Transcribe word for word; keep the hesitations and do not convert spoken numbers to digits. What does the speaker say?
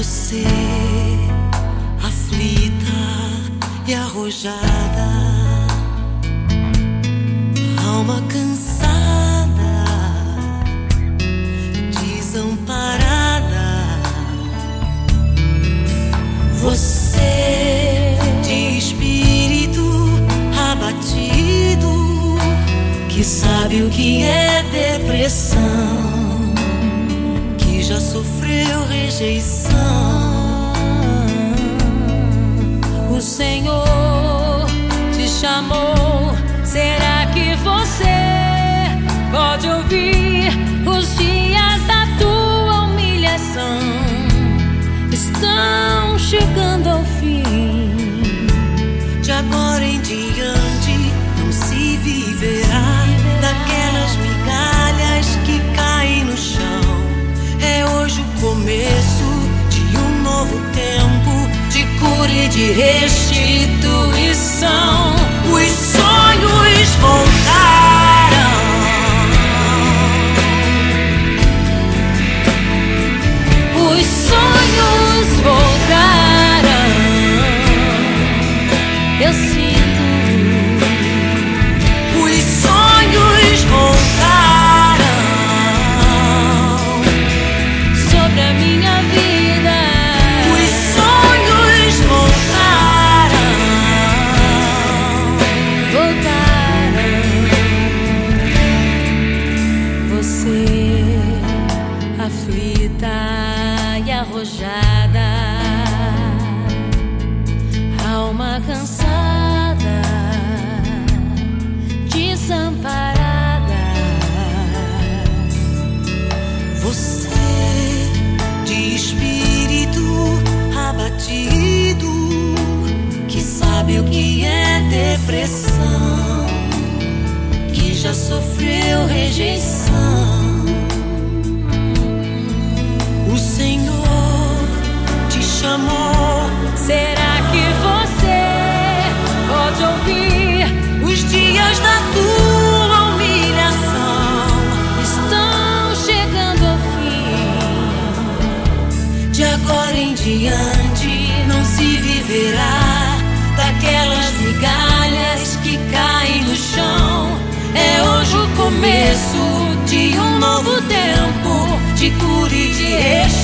Você, aflita e arrojada, alma cansada, desamparada. Você, de espírito abatido, que sabe o que é depressão, que já sofreu rejeição. O Senhor te chamou. Será que você pode ouvir? Os dias da tua humilhação estão chegando ao fim. De agora em diante não se viverá daquelas migalhas que caem no chão. É hoje o começo de um novo tempo de cura e de restituição. Os sonhos voltaram, os sonhos voltaram. Eu sinto, os sonhos voltaram sobre a minha vida. Os sonhos voltaram, Voltaram. Você, aflita e arrojada, alma cansada, desamparada. você, de espírito abatido, que sabe o que é depressão, que já sofreu rejeição. O Senhor te chamou. Será que você pode ouvir? Os dias da tua humilhação Estão chegando ao fim. de agora em diante não se viverá daquelas migalhas que caem no chão. É hoje o começo de um novo tempo de cura e de restituição.